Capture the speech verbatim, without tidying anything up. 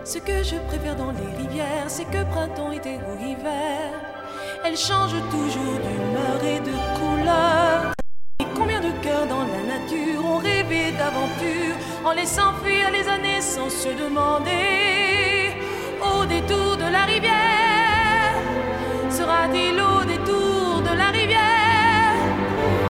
Ce que je préfère dans les rivières, c'est que printemps, été ou hiver, elles changent toujours d'humeur et de couleur. Et combien de cœurs dans la nature ont rêvé d'aventure en laissant fuir les années sans se demander